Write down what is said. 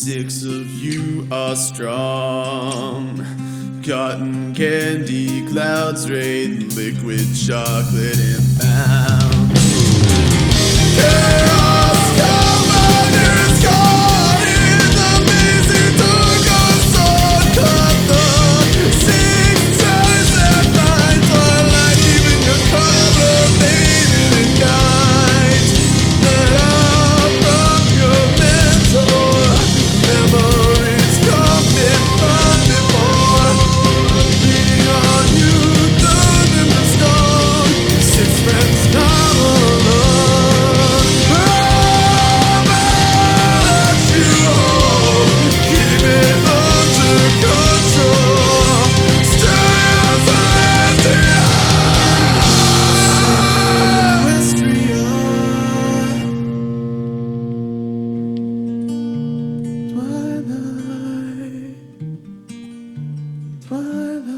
Six of you are strong. Cotton candy clouds rain, liquid chocolate inbound. Chaos commanders caught in the mazy dark of sun. Cut the six stars that blind twilight, even your cover faded and guides. Let out from your mental memories coming from before. Leaning on you, through the storm. Six friends not alone. Twilight.